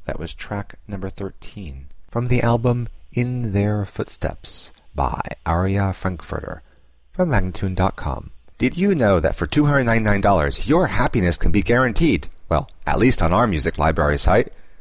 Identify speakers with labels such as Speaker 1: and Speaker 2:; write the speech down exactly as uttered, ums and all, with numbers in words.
Speaker 1: That was track number thirteen from the album In Their Footsteps by Aria Frankfurter from Magnatune dot com. Did you know that for two hundred ninety-nine dollars your happiness can be guaranteed? Well, at least on our music library site.